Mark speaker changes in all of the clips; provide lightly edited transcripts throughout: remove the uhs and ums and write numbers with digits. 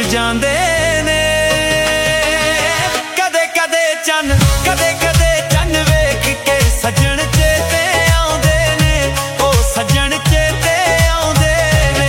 Speaker 1: जांदे ने। कदे कदे चन वेख के सजन चेते आउंदे ने, ओ सजन चेते आउंदे ने।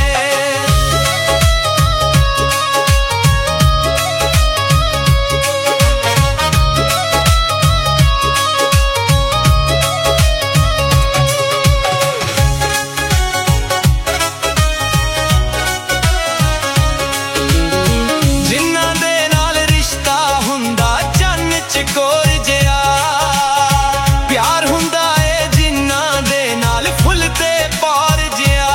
Speaker 1: कोर जिया प्यार हुंदा है जिन्ना दे नाल फुल ते पार जिया।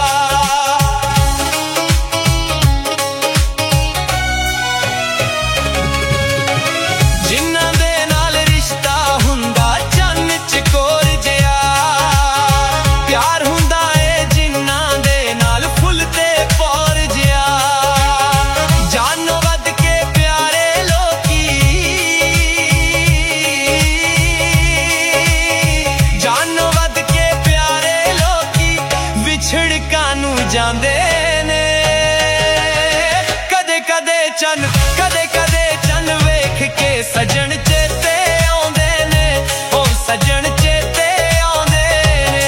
Speaker 1: जिन्ना दे नाल रिश्ता हुंदा चन्न चकोर जिया, प्यार हुंदा है जिन्ना दे नाल फुल ते पार जिया। जानो वध के प्यारे लोकी, छिड़कानू जांदे ने। कदे कदे चन वेख के सजन चेते आउंदे ने, ओ सजन चेते आउंदे ने।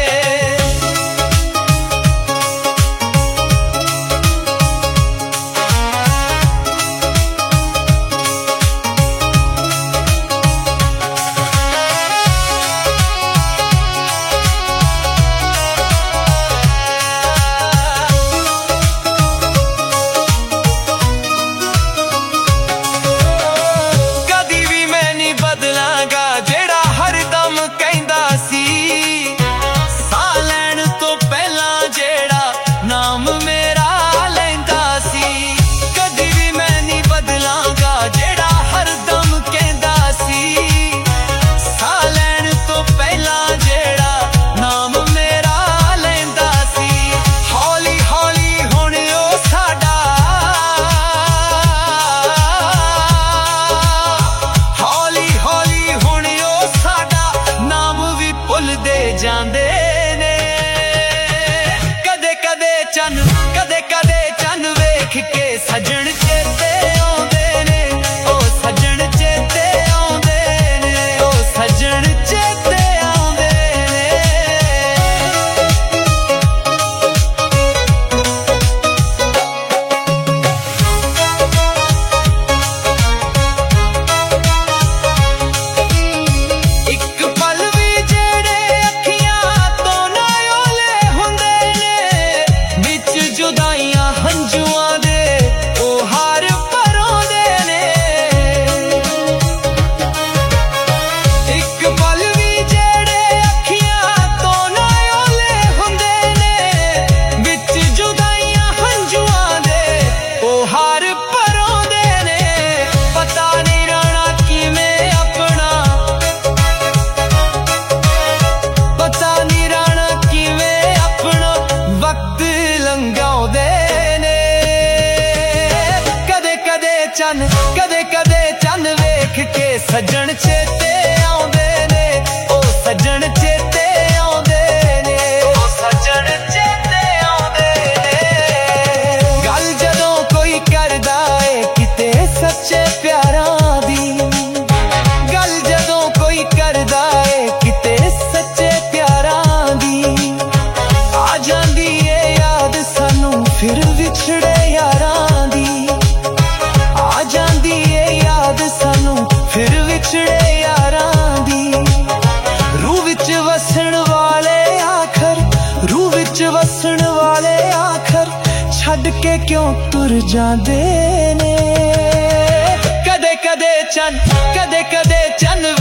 Speaker 1: जांदे ने। कदे कदे चन वेख के सजन चेते आउंदे ने, ओ सजन चेते आउंदे ने, ओ सजन चेते आउंदे ने। एक पल भी जेड़े जुदाइयां हंजुआं दे ओ हार भरोंदे ने। एक पल भी जेड़े अखियां तो ना ओले हुंदे ने, विच जुदाइयां हंजुआं दे ओ हार भरोंदे ने। पता नहीं रहना किवें अपना, पता नहीं रहना किवें अपना वक्त लंघाउंदे ने। कदे कदे चन वेख के सजन चेते आउंदे ने, ओ सजन चेते आउंदे ने, ओ सजन चेते आउंदे ने। गल जदों कोई करदा है किते सच्चे प्यारां दी, गल जदों कोई करदा है किते सच्चे प्यारां दी, आ जांदी है याद सानू फिर विछड़े यारां दी। आ जांदी है याद सानू फिर विछड़े यारां दी। रूह विच वसन वाले आखर, रूह विच वसन वाले आखर छड़ के क्यों तुर जांदे ने। कदे कदे चन